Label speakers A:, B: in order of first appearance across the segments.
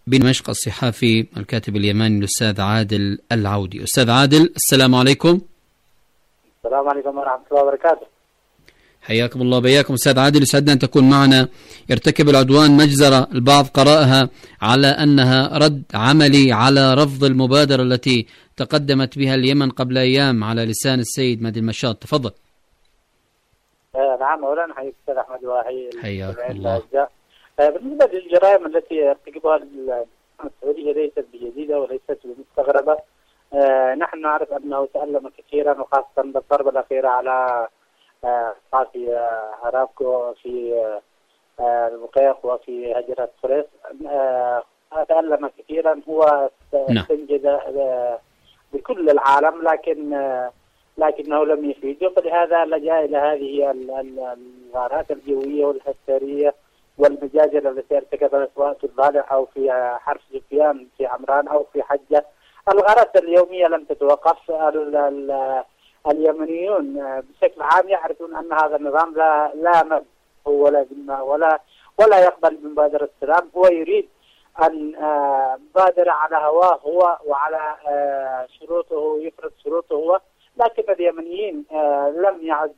A: بدمشق الصحافي الكاتب اليماني الأستاذ عادل العودي. أستاذ عادل، السلام عليكم.
B: السلام عليكم ورحمة الله وبركاته.
A: حياكم الله بياكم أستاذ عادل، يسعدنا أن تكون معنا. يرتكب العدوان مجزرة البعض قرأها على أنها رد عملي على رفض المبادرة التي تقدمت بها اليمن قبل أيام على لسان السيد مهدي المشاط. تفضل.
B: نعم، أولا حياك أستاذ أحمد وحي
A: حياك الله.
B: بالنسبة للجرائم التي يرتكبها السعودية ليست بجديدة وليست بمستغربة. نحن نعرف أنه تألم كثيرا، وخاصة بالضربة الأخيرة على في أرامكو في البقيق وفي هجرة سويس. تألم كثيرا، هو استنجد بكل العالم لكنه لم يفيده، فلهذا لجأ إلى هذه الغارات الجوية والهستيرية والمجازر التي ارتكبها سواء في الضالع أو في حرف سفيان في عمران أو في حجة. الغارات اليومية لم تتوقف. اليمنيون بشكل عام يعرفون أن هذا النظام لا ولا يقبل بمبادرة السلام. هو يريد أن بادر على هواه هو وعلى شروطه، يفرض شروطه هو. لكن اليمنيين لم يعد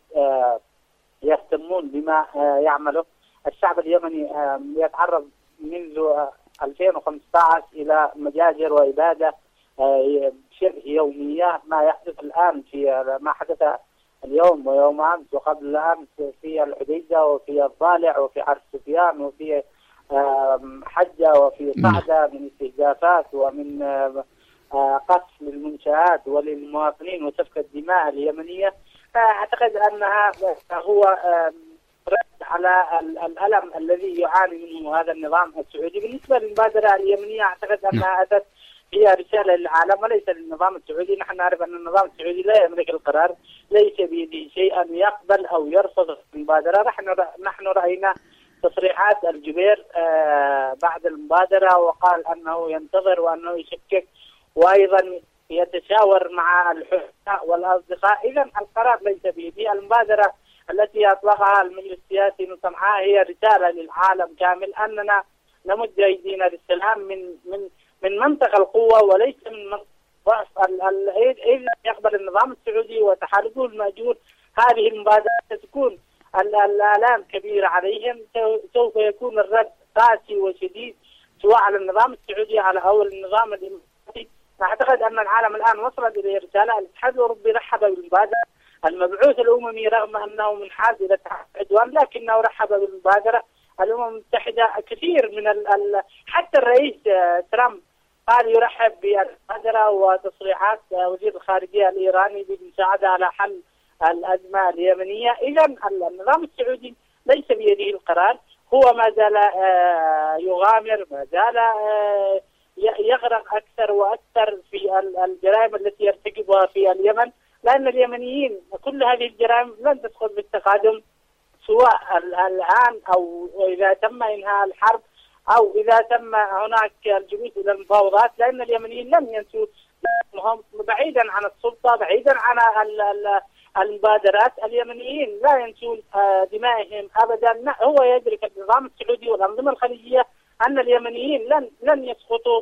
B: يهتمون بما يعمله. الشعب اليمني يتعرض منذ 2015 إلى مجازر وإبادة شبه يومية. ما يحدث الآن ما حدث اليوم ويوم أمس وقبل الأمس في الحديدة وفي الضالع وفي عرس سفيان وفي حجة وفي صعدة من استهدافات ومن قصف للمنشآت وللمواطنين وسفك الدماء اليمنية. أعتقد أنها هو رد على الألم الذي يعاني منه هذا النظام السعودي. بالنسبة للمبادرة اليمنية أعتقد أنها أتت هي رسالة للعالم وليس للنظام السعودي. نحن نعرف أن النظام السعودي لا يملك القرار، ليس بيده شيء أن يقبل أو يرفض المبادرة. نحن رأينا تصريحات الجبير بعد المبادرة، وقال أنه ينتظر وأنه يشكك وأيضا يتشاور مع الحلفاء والأصدقاء. إذن القرار ليس بيده. المبادرة التي أطلقها المجلس السياسي من صنعاء هي رسالة للعالم كامل أننا نمد أيدينا للسلام من منطقة القوة وليس من منطقة ضعف. إذا يقبل النظام السعودي وتحالفه المأجور هذه المبادرة ستكون الآلام كبيرة عليهم. سوف يكون الرد قاسي وشديد سواء على النظام السعودي أو النظام الإماراتي. أعتقد أن العالم الآن وصلت إلى رسالة. الاتحاد الأوروبي رحب بالمبادرة. المبعوث الأممي رغم أنه منحاز إلى العدوان لكنه رحب بالمبادرة. الأمم المتحدة كثير من حتى الرئيس ترامب قال يرحب بالمبادرة، وتصريحات وزير الخارجية الإيراني بالمساعدة على حل الأزمة اليمنية. إذا النظام السعودي ليس بيده القرار، هو ما زال يغامر، ما زال يغرق أكثر وأكثر في الجرائم التي يرتكبها في اليمن، لأن اليمنيين كل هذه الجرائم لن تدخل بالتقادم سواء الآن أو إذا تم إنهاء الحرب أو إذا تم هناك الجلوس إلى المفاوضات، لأن اليمنيين لم ينسوا بعيدا عن السلطة، بعيدا عن المبادرات. اليمنيين لا ينسون دمائهم أبدا. هو يدرك النظام السعودي والأنظمة الخليجية أن اليمنيين لن يسقطوا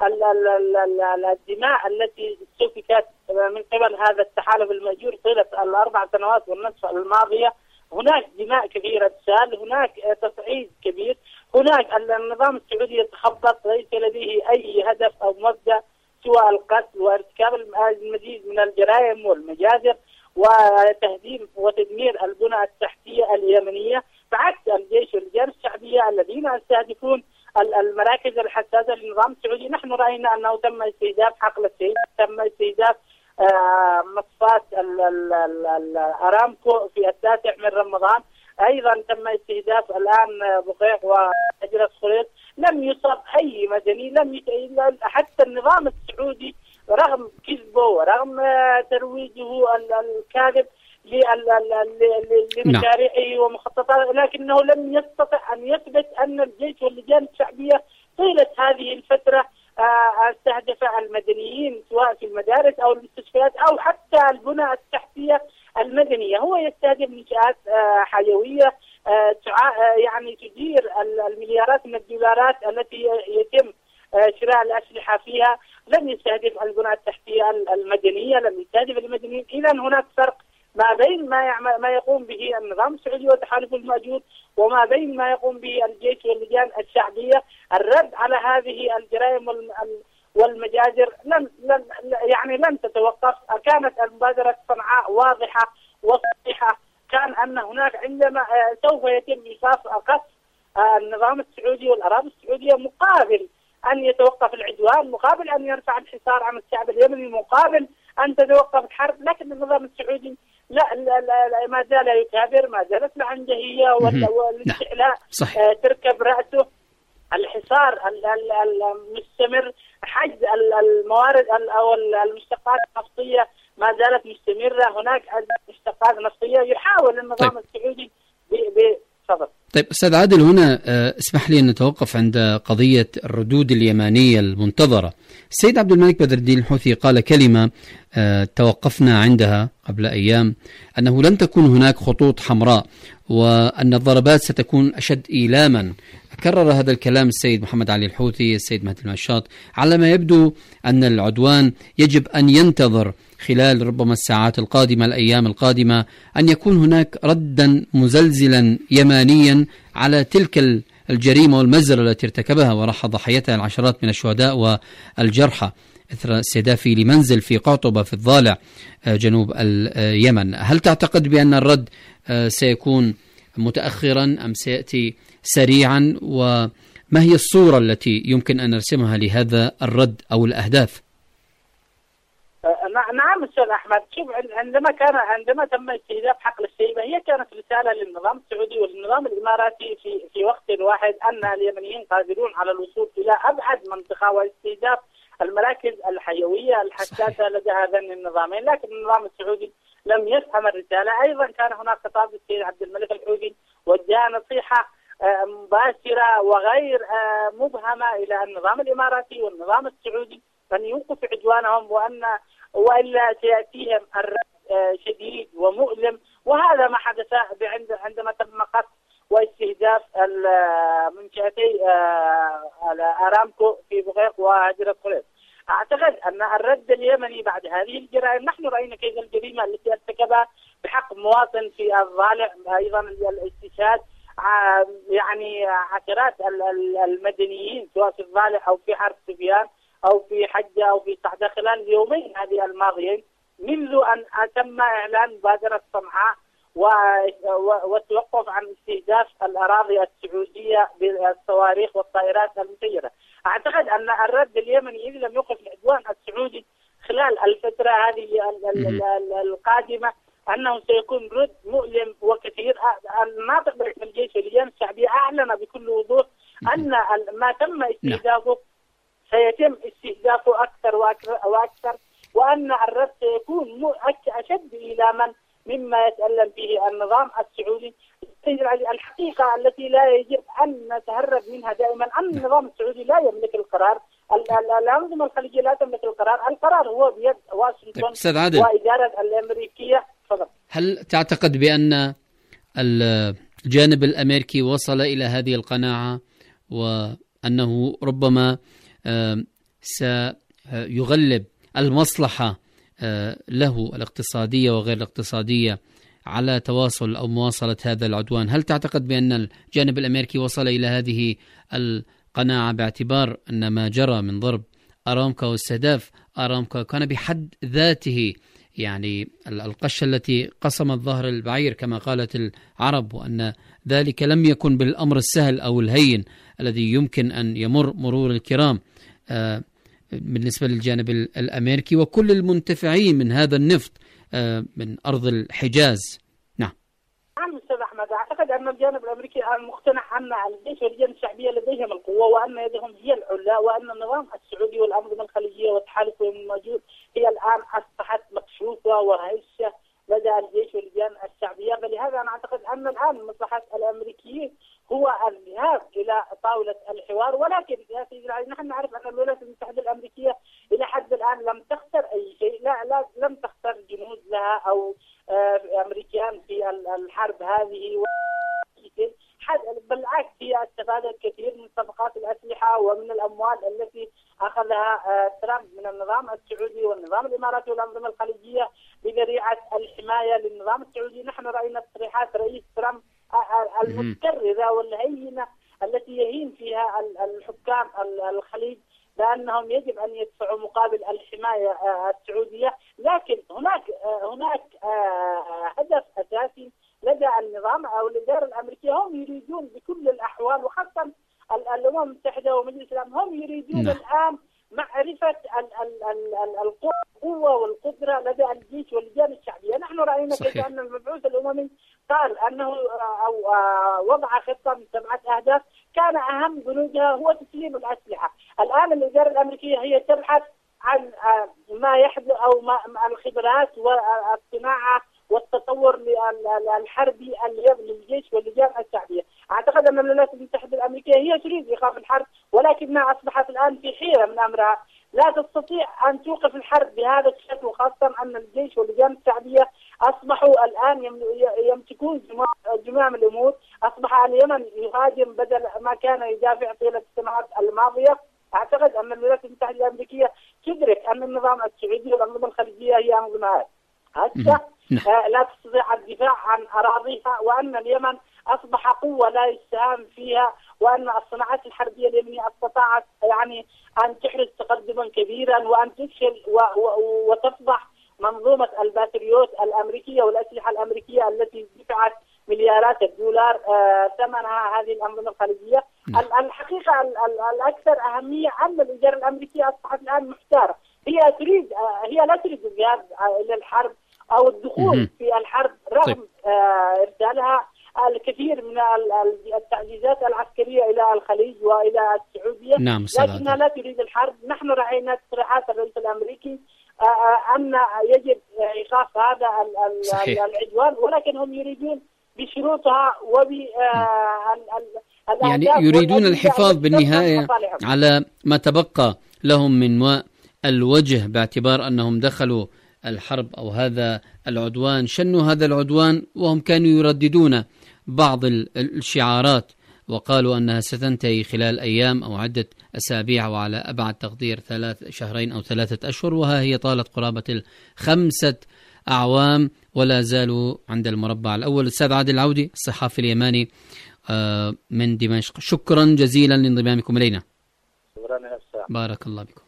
B: الدماء التي سفكت من قبل هذا التحالف المأجور طيلة 4 سنوات والنصف الماضية. هناك دماء كثيرة تسال، هناك تصعيد كبير، هناك النظام السعودي يتخبط، ليس لديه أي هدف أو مبدأ سوى القتل وارتكاب المزيد من الجرائم والمجازر وتهديم وتدمير البنى التحتية اليمنية، بعكس الجيش واللجان الشعبية الذين يستهدفون المراكز الحساسة للنظام السعودي. نحن رأينا أنه تم استهداف حقل السيد، تم استهداف مصفات أرامكو في 9 من رمضان، أيضا تم استهداف الآن بقيق وهجرة سويس. لم يصب أي مدني، حتى النظام السعودي رغم كذبه ورغم ترويجه الكاذب لمشاريعه ومخططاته، لكنه لم يستطع أن يثبت أن الجيش واللجان الشعبية طيلة هذه الفترة استهدف المدنيين سواء في المدارس أو المستشفيات أو حتى البنى التحتية المدنية. هو يستهدف منشآت حيوية يعني تدير المليارات من الدولارات التي يتم شراء الأسلحة فيها، لم يستهدف البنى التحتية المدنية، لم يستهدف المدنيين. إذا هناك فرق ما بين ما يقوم به النظام السعودي وتحالف الموجود وما بين ما يقوم به الجيش واللجان الشعبية. الرد على هذه الجرائم والمجازر لن تتوقف. كانت المبادرة صنعاء واضحة وصريحة، كان أن هناك عندما سوف يتم إيقاف قصف النظام السعودي والأراضي السعودية مقابل أن يتوقف العدوان، مقابل أن يرفع الحصار عن الشعب اليمني، مقابل أن تتوقف الحرب. لكن النظام السعودي لا ما زال يكابر، ما زالت العنجهية والاستعلاء تركب رأسه. الحصار المستمر، حجز الموارد أو المشتقات النفطية ما زالت مستمرة. هناك مشتقات نفطية يحاول النظام السعودي بصدر.
A: طيب أستاذ عادل، هنا اسمح لي أن نتوقف عند قضية الردود اليمانية المنتظرة. السيد عبد الملك بدر الدين الحوثي قال كلمة توقفنا عندها قبل أيام، أنه لن تكون هناك خطوط حمراء وأن الضربات ستكون أشد إيلاما. كرر هذا الكلام السيد محمد علي الحوثي، السيد مهدي المشاط. على ما يبدو أن العدوان يجب أن ينتظر خلال ربما الساعات القادمة، الأيام القادمة، أن يكون هناك ردا مزلزلا يمانيا على تلك الجريمة والمزرة التي ارتكبها وراح ضحيتها العشرات من الشهداء والجرحى إثر استهدافه لمنزل في قعطبة في الضالع جنوب اليمن. هل تعتقد بأن الرد سيكون متأخرا أم سيأتي سريعا؟ وما هي الصورة التي يمكن أن نرسمها لهذا الرد أو الأهداف؟
B: نعم أستاذ أحمد، شوف، عندما تم استهداف حقل الشيبة هي كانت رسالة للنظام السعودي وللنظام الإماراتي في وقت واحد أن اليمنيين قادرون على الوصول إلى أبعد منطقة واستهداف المراكز الحيوية الحساسة لدى هذين النظامين. لكن النظام السعودي لم يفهم الرسالة. أيضا كان هناك خطاب للسيد عبد الملك الحوثي وجه نصيحة مباشرة وغير مبهمة إلى النظام الإماراتي والنظام السعودي أن يوقف عدوانهم وإلا سيأتيهم الرد شديد ومؤلم. وهذا ما حدث عندما تم قصف واستهداف منشأتي أرامكو في بقيق وهجرة قريب. أعتقد أن الرد اليمني بعد هذه الجرائم، نحن رأينا كيف الجريمة التي ارتكبها بحق مواطن في الضالع، أيضا الاستشهاد يعني عشرات المدنيين سواء في الضالع أو في حرب سفيان أو في حجة أو في صعدة خلال اليومين هذه الماضيين، منذ أن تم إعلان مبادرة صنعاء والتوقف عن استهداف الأراضي السعودية بالصواريخ والطائرات المسيرة. أعتقد أن الرد اليمني إذا لم يوقف العدوان السعودي خلال الفترة هذه القادمة أنه سيكون رد مؤلم وكثير. الناطق باسم الجيش واللجان الشعبية أعلن بكل وضوح أن ما تم استهدافه سيتم استهدافه أكثر وأكثر، وأن الرد سيكون أشد إيلاما مما يتألم به النظام السعودي. الحقيقة التي لا يجب أن نتهرب منها دائما أن النظام السعودي لا يملك القرار، الأنظمة الخليجية لا تملك القرار هو بيد واشنطن وإدارة الأمريكية. فضل.
A: هل تعتقد بأن الجانب الأمريكي وصل إلى هذه القناعة وأنه ربما سيغلب المصلحة له الاقتصادية وغير الاقتصادية على تواصل أو مواصلة هذا العدوان؟ هل تعتقد بأن الجانب الأمريكي وصل إلى هذه القناعة باعتبار أن ما جرى من ضرب أرامكو واستهداف أرامكو كان بحد ذاته يعني القشة التي قسمت ظهر البعير كما قالت العرب، وأن ذلك لم يكن بالأمر السهل أو الهين الذي يمكن أن يمر مرور الكرام بالنسبة للجانب الأمريكي وكل المنتفعين من هذا النفط من أرض الحجاز؟ نعم
B: أستاذ أحمد، أعتقد أن الجانب الأمريكي مقتنع أن الجيش واللجان الشعبية لديهم القوة وأن يدهم هي العلا، وأن النظام السعودي والأنظمة الخليجية والتحالف الموجود هي الآن أصبحت مكشوفة وهشة لدى الجيش واللجان الشعبية. فلهذا أنا أعتقد أن الآن مصلحة الأمريكيين هو الذهاب إلى طاولة الحوار. ولكن يا سيدي نحن نعرف أن الولايات المتحدة الأمريكية إلى حد الآن لم تخسر أي شيء، لم تخسر جنود لها أو أمريكان في الحرب هذه، بالعكس هي استفادت كثير من صفقات الأسلحة ومن الأموال التي أخذها ترامب من النظام السعودي والنظام الإماراتي والأنظمة الخليجية بذريعة الحماية للنظام السعودي. نحن رأينا تصريحات رئيس ترامب المتكررة والهينة التي يهين فيها الحكام الخليج لأنهم يجب أن يدفعوا مقابل الحماية السعودية. لكن هناك هدف أساسي لدى النظام أو الإدارة الأمريكية، هم يريدون بكل الأحوال وخاصة الأمم المتحدة ومجلس الأمن، هم يريدون الآن معرفة القوة والقدرة لدى الجيش واللجان الشعبية. نحن رأينا كيف أن المبعوث الأممي قال أنه أو وضع خطة من 7 أهداف كان أهم بنودها هو تسليم الأسلحة. الآن الإدارة الأمريكية هي تبحث عن ما يحدث أو الخبرات والصناعة والتطور الحربي للجيش واللجان الشعبية. أعتقد أن الولايات المتحدة الأمريكية هي تريد إيقاف الحرب، ولكنها أصبحت الآن في حيرة من أمرها، لا تستطيع أن توقف الحرب بهذا الشكل، وخاصة أن الجيش واللجان الشعبية أصبحوا الآن يمسكون زمام الأمور. أصبح اليمن يهاجم بدل ما كان يدافع طيلة السنوات الماضية. أعتقد أن الولايات المتحدة الأمريكية تدرك أن النظام السعودي والأنظمة الخليجية هي أنظمة هشة لا تستطيع الدفاع عن أراضيها، وأن اليمن أصبح قوة لا يستهان فيها، وأن الصناعات الحربية اليمنية استطاعت يعني أن تحرز تقدما كبيرا وأن تفشل وتفضح منظومة الباتريوت الأمريكية والأسلحة الأمريكية التي دفعت مليارات الدولار ثمنها هذه الأنظمة الخليجية. الحقيقة الأكثر أهمية أن الإدارة الأمريكية أصبحت الآن محتارة، هي لا تريد الذهاب إلى الحرب أو الدخول في الحرب رغم إرسالها الكثير من التعزيزات العسكرية إلى الخليج وإلى السعودية. لكنها لا تريد الحرب. نحن رأينا تصريحات الرئيس الأمريكي أن يجب إيقاف هذا العدوان، ولكن هم يريدون بشروطها
A: يعني يريدون الحفاظ بالنهاية على ما تبقى لهم من ماء الوجه، باعتبار أنهم دخلوا الحرب أو هذا العدوان، شنوا هذا العدوان وهم كانوا يرددون بعض الشعارات وقالوا أنها ستنتهي خلال أيام أو عدة أسابيع، وعلى أبعد تقدير 3 شهرين أو 3 أشهر، وها هي طالت قرابة 5 أعوام ولا زالوا عند المربع الأول. الأستاذ عادل العودي الصحافي اليماني من دمشق، شكرا جزيلا لانضمامكم إلينا. بارك الله بكم.